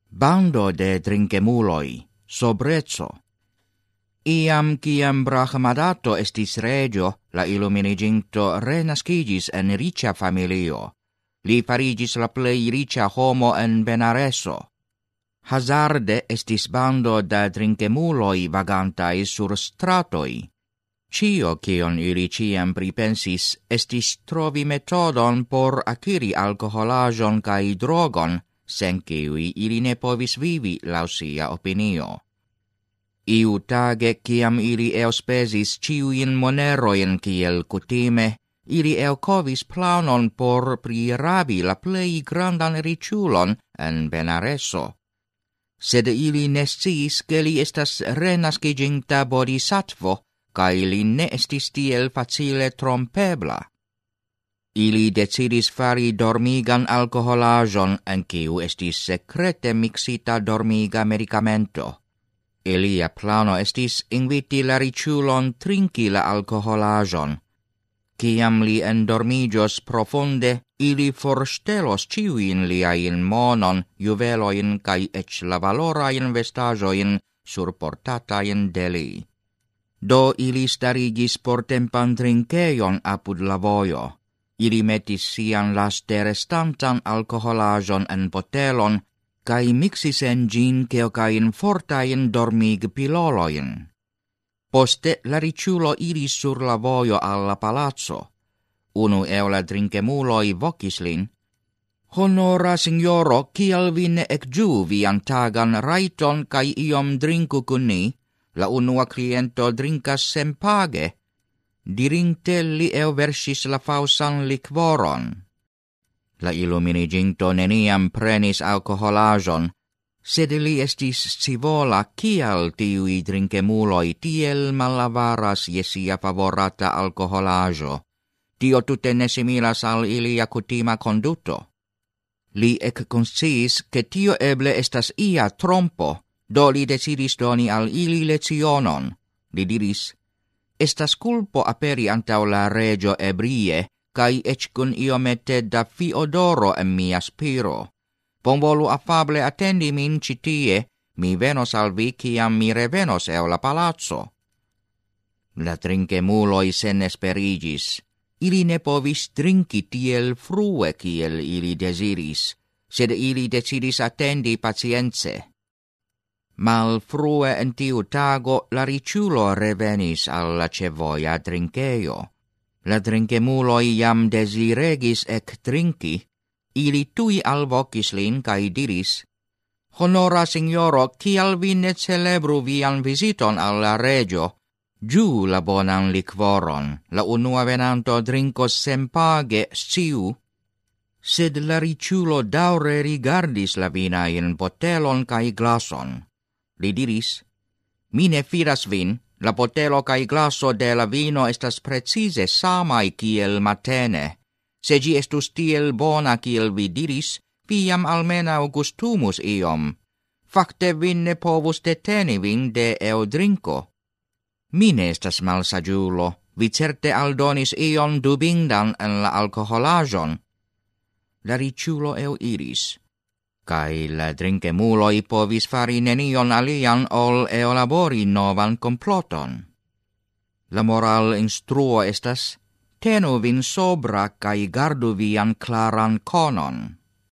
Bando de drinkemuloi, sobrezzo. Iam ciam Brahmadato estis regio, la illuminiginto renascigis en ricia familio. Li farigis la plei ricia homo en Benareso. Hazarde estis bando da drinkemuloi vagantai sur stratoi. Cio cion ili ciam pripensis estis trovi metodon por acquiri alcoholajon cae drogon, sen ciui ili ne povis vivi laŭ sia opinio. Iu tage, ciam ili eospesis ciuin moneroin kiel kutime, ili elcovis planon por prirabi la plei grandan riĉulon en Benareso. Sed ili ne sciis ke li estas renasciginta bodhisattvo, cae li ne estis tiel facile trompebla. Ili decidis fari dormigan alcoholajon en kiu estis secrete mixita dormiga medicamento. Ilia plano estis inviti la riĉulon trinki la alcoholajon. Ciam li endormigios profunde, ili forstelos ciuin liain monon, juveloin cae ec la valorain vestajoin surportatain de li. Do ili starigis portempan trinkeion apud la vojo. Ili metis sian laste restantan alcoholajon en botelon, cae mixis en gin quelcain fortain dormig piloloin. Poste la riĉulo iris sur la vojo alla palazzo. Unu el la drinkemuloi vocis lin. Honora signoro, kial vi ne ekĝuu vian tagan rajton kaj iom drinku kun ni? La unua kliento drinkas senpage. Dirinte li elverŝis la falsan likvoron. La illuminiginto neniam prenis alcoholajon, sed li estis scivola kial tiui drinkemuloi tiel malavaras je sia favorata alcoholajo. Tio tute ne similas al ilia kutima conduto. Li ekkonsciis ke tio eble estas ia trompo, do li decidis doni al ili lecionon. Li diris, estas culpo aperi antaŭ la regio ebrie, cae ec cun iomete da fiodoro en mia spiro. Bonvolu afable attendi min citie, mi venos al vi ciam mi revenos el la palazzo. La drinkemuloi sen esperigis. Ili ne povis drinki tiel frue kiel ili desiris, sed ili decidis attendi pacience. Mal frue en tiu tago la riĉulo revenis al la ĉevoja drinkejo. La drinkemuloi jam desiregis ec drinki, ili tui alvocis lin cae diris, Honora signoro, kial vi ne celebru vian visiton al la regio? Giu la bonan likvoron, la unua venanto drinkos senpage sciu. Sed la riĉulo daŭre rigardis la vinain botelon cae glason. Li diris, mi ne fidas vin, la botelo cae glaso de la vino estas precise samai kiel matene. Se gi estus tiel bona kiel vi diris, vi jam almenau gustumus iom. Fakte vi ne povus deteni vin de eudrinko. Mi ne estas malsaĝulo, vi certe aldonis ion dubindan en la alcoholajon. La riĉulo eliris, kaj la drinkemuloi povis fari nenion alian ol elabori novan komploton. La moral instruo estas, tenu vin sobra kaj gardu vian klaran konon.